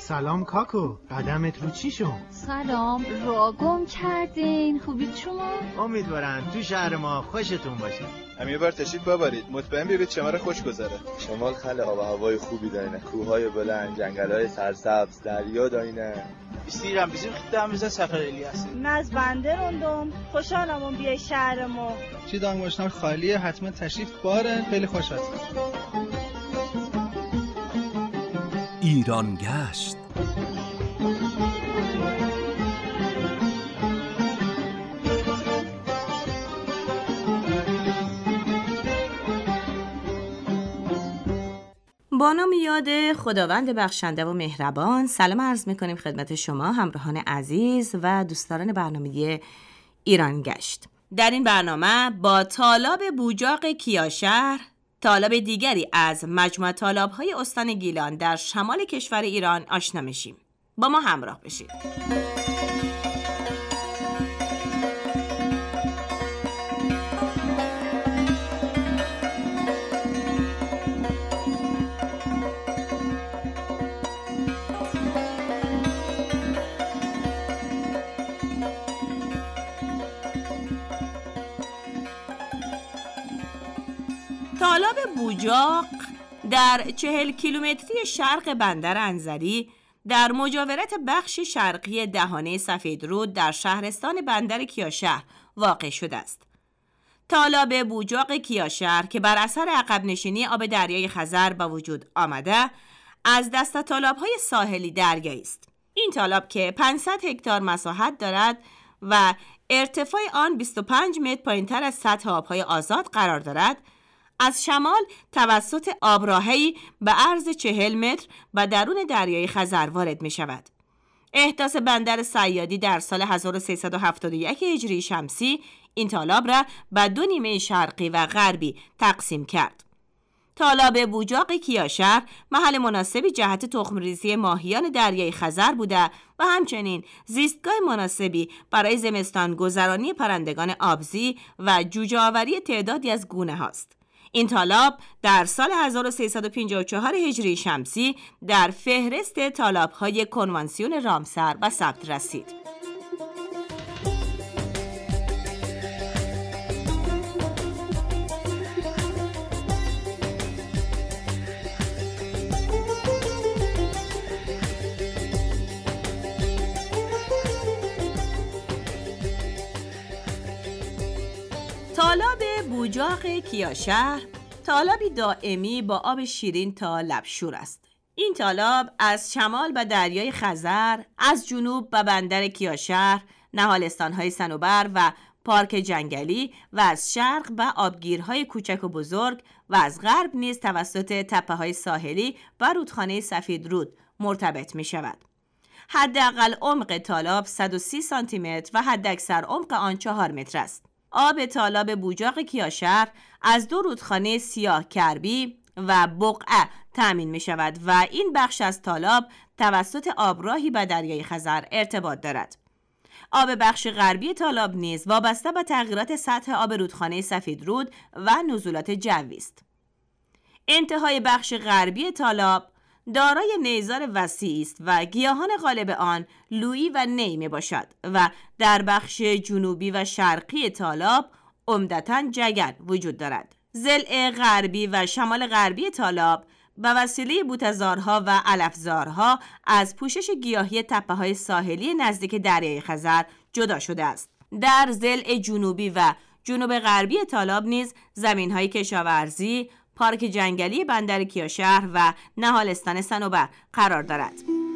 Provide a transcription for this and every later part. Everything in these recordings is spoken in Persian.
سلام کاکو، قدمت رو چی شد؟ سلام، راه گم کردین. خوبید شما؟ امیدوارم تو شهر ما خوشتون باشه. هم یه بار تشریف ببرید، مطمئن بیارید شمال خوش گذره. شمال خیلی آب و هوای خوبی دارینه، کوههای بلند، جنگل‌های سرسبز، دریا دارینه. استیرم bizim خدامıza سفر الیاسی. از بنده روندم، خوشحالم بیای شهر ما. چی دانگوشنار خالیه، حتما تشریف باره، خیلی خوش هست. ایران گشت. با نام یاد خداوند بخشنده و مهربان، سلام عرض می‌کنیم خدمت شما همراهان عزیز و دوستداران برنامه ایران گشت. در این برنامه با تالاب بوجاق کیاشهر، تالاب دیگری از مجموعه تالاب‌های استان گیلان در شمال کشور ایران آشنا میشیم. با ما همراه بشید. تالاب بوجاق در 40 کیلومتری شرق بندر انزلی در مجاورت بخش شرقی دهانه سفیدرود در شهرستان بندر کیاشهر واقع شده است. تالاب بوجاق کیاشهر که بر اثر عقب نشینی آب دریای خزر به وجود آمده، از دسته تالاب‌های ساحلی دریایی است. این تالاب که 500 هکتار مساحت دارد و ارتفاع آن 25 متر پایین‌تر از سطح آب‌های آزاد قرار دارد، از شمال توسط آبراهی به عرض 40 متر و درون دریای خزر وارد می شود. احداث بندر صیادی در سال 1371 هجری شمسی این تالاب را به دو نیمه شرقی و غربی تقسیم کرد. تالاب بوجاق کیاشهر محل مناسبی جهت تخم‌ریزی ماهیان دریای خزر بوده و همچنین زیستگاه مناسبی برای زمستان گذرانی پرندگان آبزی و جوجه آوری تعدادی از گونه هاست. این تالاب در سال 1354 هجری شمسی در فهرست تالاب‌های کنوانسیون رامسر به ثبت رسید. تالاب بوجاق کیاشهر تالابی دائمی با آب شیرین تا لب شور است. این تالاب از شمال به دریای خزر، از جنوب به بندر کیاشهر، نهالستان‌های صنوبر و پارک جنگلی و از شرق به آبگیرهای کوچک و بزرگ و از غرب نیز توسط تپه‌های ساحلی و رودخانه سفیدرود مرتبط می شود. حداقل عمق تالاب 130 سانتی متر و حداکثر عمق آن 4 متر است. آب تالاب بوجاق کیاشهر از دو رودخانه سیاه کربی و بقعه تامین می شود و این بخش از تالاب توسط آبراهی به دریای خزر ارتباط دارد. آب بخش غربی تالاب نیز وابسته به تغییرات سطح آب رودخانه سفیدرود و نزولات جوی است. انتهای بخش غربی تالاب دارای نیزار وسیعی است و گیاهان غالب آن لویی و نی می باشد و در بخش جنوبی و شرقی تالاب عمدتاً جگر وجود دارد. ضلع غربی و شمال غربی تالاب به وسیله بوته‌زارها و علفزارها از پوشش گیاهی تپه‌های ساحلی نزدیک دریای خزر جدا شده است. در ضلع جنوبی و جنوب غربی تالاب نیز زمین‌های کشاورزی، پارک جنگلی بندر کیاشهر و نهالستان صنوبر قرار دارد.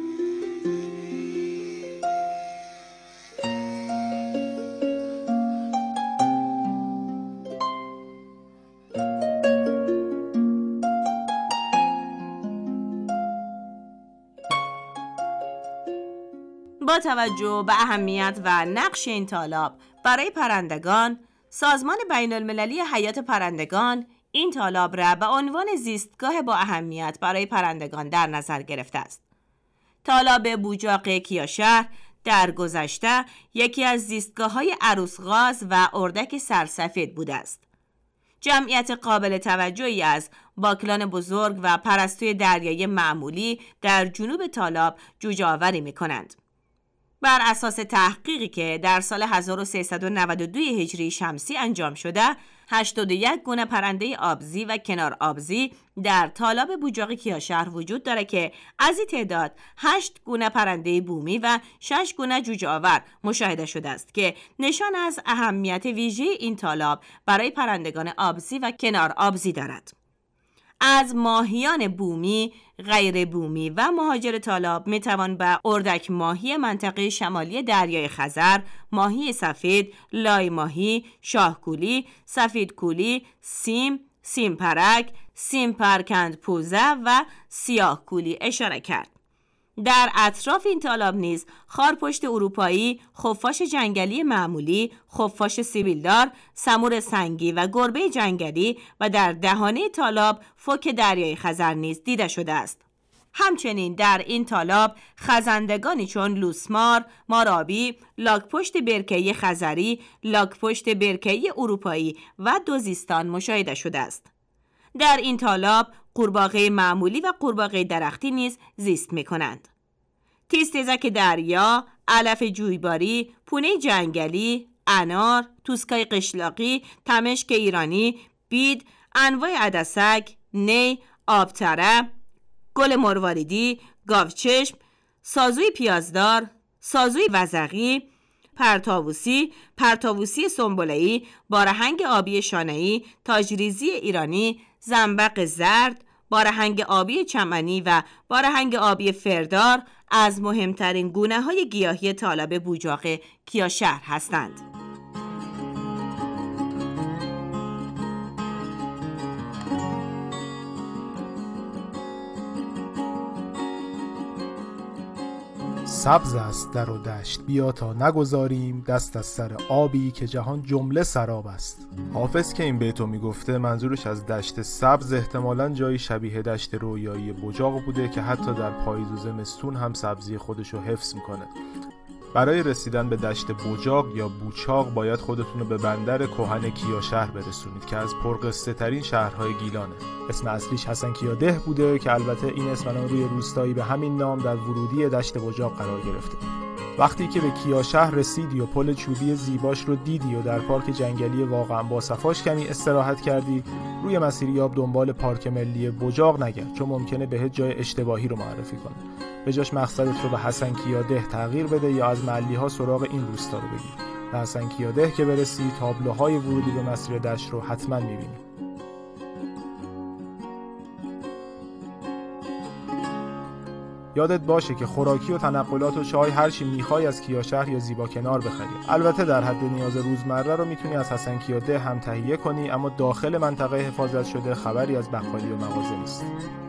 با توجه به اهمیت و نقش این تالاب برای پرندگان، سازمان بین‌المللی حیات پرندگان این تالاب را به عنوان زیستگاه با اهمیت برای پرندگان در نظر گرفته است. تالاب بوجاق کیاشهر در گذشته یکی از زیستگاه‌های عروسغاز و اردک سرسفید بوده است. جمعیت قابل توجهی از باکلان بزرگ و پرستوی دریایی معمولی در جنوب تالاب جوجه آوری می‌کنند. بر اساس تحقیقی که در سال 1392 هجری شمسی انجام شده، 81 گونه پرنده آبزی و کنار آبزی در تالاب بوجاق کیاشهر وجود داره که از این تعداد 8 گونه پرنده بومی و 6 گونه جوجه آور مشاهده شده است که نشان از اهمیت ویژه این تالاب برای پرندگان آبزی و کنار آبزی دارد. از ماهیان بومی، غیر بومی و مهاجر تالاب میتوان به اردک ماهی منطقه شمالی دریای خزر، ماهی سفید، لای ماهی، شاهکولی، سفید کولی، سیم پرک، سیم پرکند پوزه و سیاه کولی اشاره کرد. در اطراف این تالاب نیز خارپشت اروپایی، خفاش جنگلی معمولی، خفاش سیبیلدار، سمور سنگی و گربه جنگلی و در دهانه تالاب فوک دریای خزر نیز دیده شده است. همچنین در این تالاب خزندگانی چون لوسمار، مارابی، لاکپشت برکه‌ای خزری، لاکپشت برکه‌ای اروپایی و دوزیستان مشاهده شده است. در این تالاب قورباغه معمولی و قورباغه درختی نیز زیست می‌کنند. تیزتزک دریا، علف جویباری، پونه جنگلی، انار، توسکای قشلاقی، تمشک ایرانی، بید، انواع عدسک، نی، آبتره، گل مرواریدی، گاوچشم، سازوی پیازدار، سازوی وزغی، پرتاووسی سنبله‌ای، بارهنگ آبی شانه‌ای، تاجریزی ایرانی، زنبق زرد، بارهنگ آبی چمنی و بارهنگ آبی فردار از مهمترین گونه‌های گیاهی تالاب بوجاق کیاشهر هستند. سبز است در و دشت، بیا تا نگذاریم دست از سر آبی که جهان جمله سراب است. حافظ که این بیتو میگفته منظورش از دشت سبز احتمالاً جایی شبیه دشت رویایی بوجاق بوده که حتی در پاییز و زمستون هم سبزی خودشو حفظ میکنه. برای رسیدن به دشت بوجاق یا بوچاق باید خودتون رو به بندر کهن کیاشهر برسونید که از پرقصه ترین شهرهای گیلانه. اسم اصلیش حسنکیاده بوده که البته این اسم الان روی روستایی به همین نام در ورودی دشت بوجاق قرار گرفته. وقتی که به کیاشهر رسیدی و پل چوبی زیباش رو دیدی و در پارک جنگلی واقعا با صفاش کمی استراحت کردی، روی مسیریاب دنبال پارک ملی بوجاق نگرد، چون ممکنه بهت جای اشتباهی رو معرفی کنه. به جاش مقصدت رو به حسنکیاده تغییر بده یا از محلی‌ها سراغ این روستا رو بگیر. به حسنکیاده که برسی تابلوهای ورودی به مسیر دشت رو حتما می‌بینی. یادت باشه که خوراکی و تنقلات و چای هر چی میخوای از کیاشهر یا زیبا کنار بخری. البته در حد نیاز روزمره رو میتونی از حسنکیاده هم تهیه کنی، اما داخل منطقه حفاظت شده خبری از بقالی و مغازه نیست.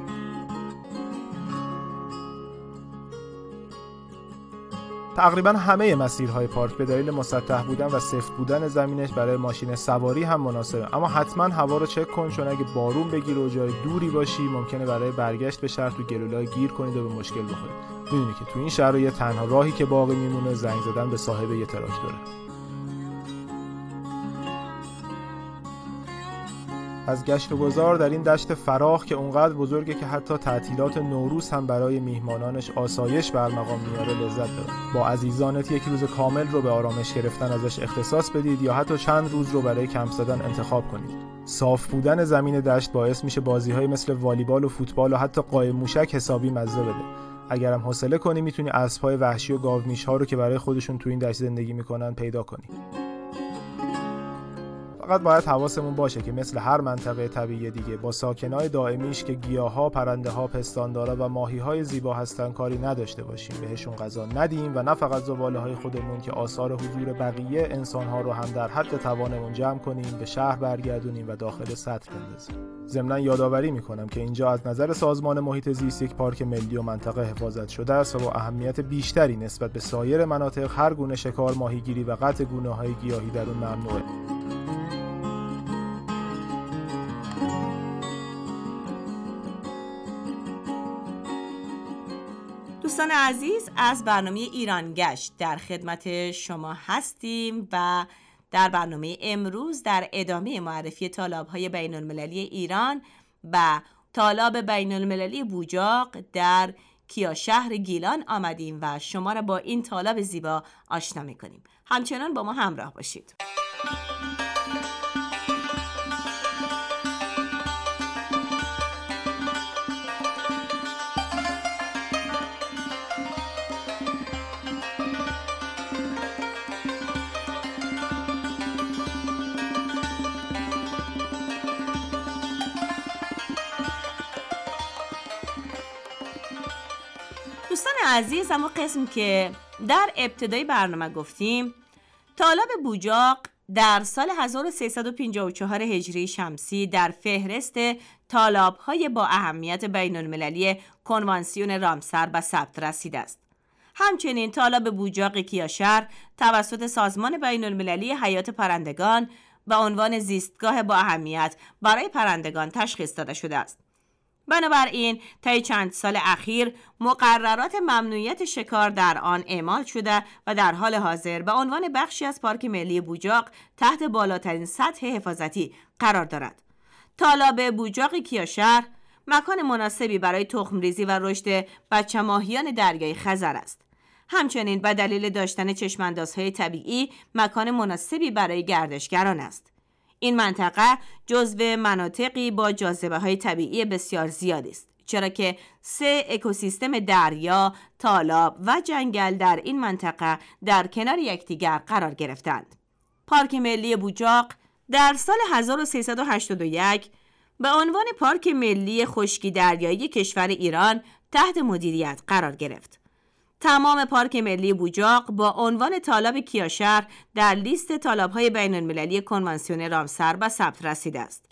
تقریبا همه مسیرهای پارک به دلیل مسطح بودن و سفت بودن زمینش برای ماشین سواری هم مناسبه، اما حتما هوا رو چک کن، چون اگه بارون بگیره و جای دوری باشی ممکنه برای برگشت به شهر تو گلوله‌ای گیر کنید و به مشکل بخورید. میدونی که تو این شرایط تنها راهی که باقی میمونه زنگ زدن به صاحب یه تراکتوره. از گشت و گذار در این دشت فراخ که اونقدر بزرگه که حتی تعطیلات نوروز هم برای میهمانانش آسایش برمقام میاره لذت ببر. با عزیزانت یک روز کامل رو به آرامش گرفتن ازش اختصاص بدید یا حتی چند روز رو برای کمپ زدن انتخاب کنید. صاف بودن زمین دشت باعث میشه بازی‌های مثل والیبال و فوتبال و حتی قایم موشک حسابی مزه بده. اگرم حوصله کنی میتونی اسب‌های وحشی و گاومیش‌ها رو که برای خودشون تو این دشت زندگی میکنن پیدا کنی. فقط باید حواسمون باشه که مثل هر منطقه طبیعی دیگه با ساکنای دائمیش که گیاها، پرنده‌ها، پستاندارا و ماهی‌های زیبا هستن کاری نداشته باشیم، بهشون غذا ندیم و نه فقط زباله‌های خودمون که آثار حضور بقیه انسان‌ها رو هم در حد توانمون جمع کنیم، به شهر برگردونیم و داخل سطح بندازیم. ضمناً یادآوری می‌کنم که اینجا از نظر سازمان محیط زیست یک پارک ملی و منطقه حفاظت شده است و با اهمیت بیشتری نسبت به سایر مناطق هر گونه شکار، ماهیگیری و قطع گونه‌های گیاهی در اون ممنوعه. دوستان عزیز، از برنامه ایران گشت در خدمت شما هستیم و در برنامه امروز در ادامه معرفی تالاب‌های بین‌المللی ایران و تالاب بین‌المللی بوجاق در کیاشهر گیلان آمدیم و شما را با این تالاب زیبا آشنا می‌کنیم. همچنان با ما همراه باشید. دوستان عزیز، اما قسم که در ابتدای برنامه گفتیم، تالاب بوجاق در سال 1354 هجری شمسی در فهرست تالاب‌های با اهمیت بین‌المللی کنوانسیون رامسر به ثبت رسیده است. همچنین تالاب بوجاق کیاشهر توسط سازمان بین‌المللی حیات پرندگان به عنوان زیستگاه با اهمیت برای پرندگان تشخیص داده شده است. بنابراین طی چند سال اخیر مقررات ممنوعیت شکار در آن اعمال شده و در حال حاضر به عنوان بخشی از پارک ملی بوجاق تحت بالاترین سطح حفاظتی قرار دارد. تالاب بوجاق کیاشهر مکان مناسبی برای تخمریزی و رشد بچه ماهیان دریای خزر است. همچنین به دلیل داشتن چشماندازهای طبیعی مکان مناسبی برای گردشگران است. این منطقه جزو مناطقی با جاذبه‌های طبیعی بسیار زیادی است، چرا که 3 اکوسیستم دریا، تالاب و جنگل در این منطقه در کنار یکدیگر قرار گرفتند. پارک ملی بوجاق در سال 1381 به عنوان پارک ملی خشکی دریایی کشور ایران تحت مدیریت قرار گرفت. تمام پارک ملی بوجاق با عنوان تالاب کیاشهر در لیست تالاب‌های بین‌المللی کنوانسیون رامسر به ثبت رسیده است.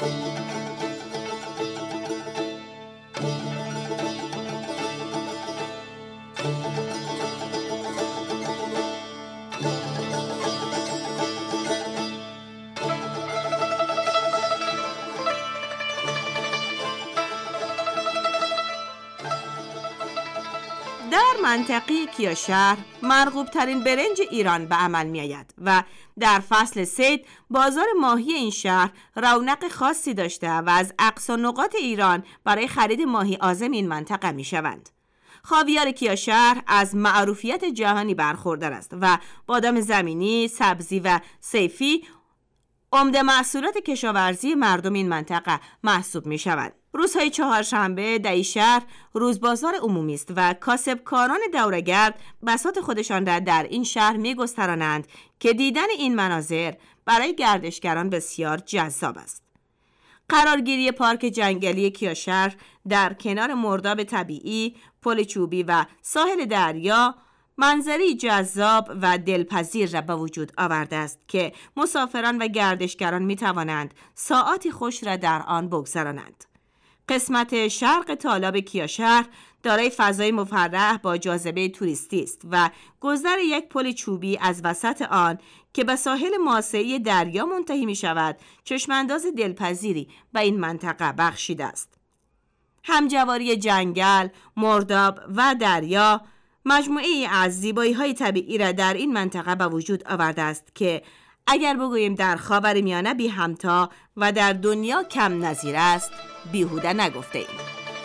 در منطقه کیاشهر مرغوب ترین برنج ایران به عمل می آید و در فصل صید بازار ماهی این شهر رونق خاصی داشته و از اقصا نقاط ایران برای خرید ماهی عازم این منطقه می شوند. خاویار کیاشهر از معروفیت جهانی برخوردار است و بادام زمینی، سبزی و صیفی عمده محصولات کشاورزی مردم این منطقه محسوب می شوند. روزهای چهارشنبه در شهر روز بازار عمومی است و کاسبکاران دوره‌گرد بساط خودشان را در این شهر می‌گسترانند که دیدن این مناظر برای گردشگران بسیار جذاب است. قرارگیری پارک جنگلی کیاشهر در کنار مرداب طبیعی، پل چوبی و ساحل دریا منظری جذاب و دلپذیر را به وجود آورده است که مسافران و گردشگران می‌توانند ساعاتی خوش را در آن بگذرانند. قسمت شرق تالاب کیاشهر دارای فضای مفرح با جاذبه توریستی است و گذر یک پل چوبی از وسط آن که به ساحل ماسه‌ای دریا منتهی می شود چشمانداز دلپذیری به این منطقه بخشیده است. همجواری جنگل، مرداب و دریا مجموعه‌ای از زیبایی‌های طبیعی را در این منطقه به وجود آورده است که اگر بگوییم در خاورمیانه بی همتا و در دنیا کم نظیر است بیهوده نگفته ایم.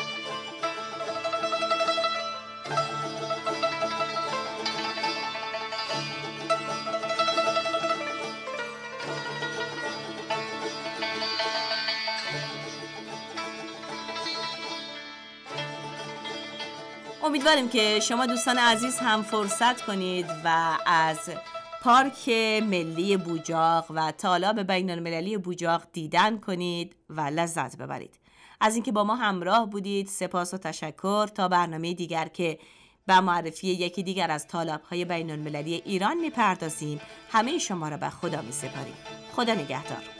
امیدواریم که شما دوستان عزیز هم فرصت کنید و از پارک ملی بوجاق و تالاب بین‌المللی بوجاق دیدن کنید و لذت ببرید. از اینکه با ما همراه بودید سپاس و تشکر. تا برنامه دیگر که به معرفی یکی دیگر از تالاب‌های بین‌المللی ایران می‌پردازیم، همه شما را به خدا می‌سپاریم. خدا نگهدار.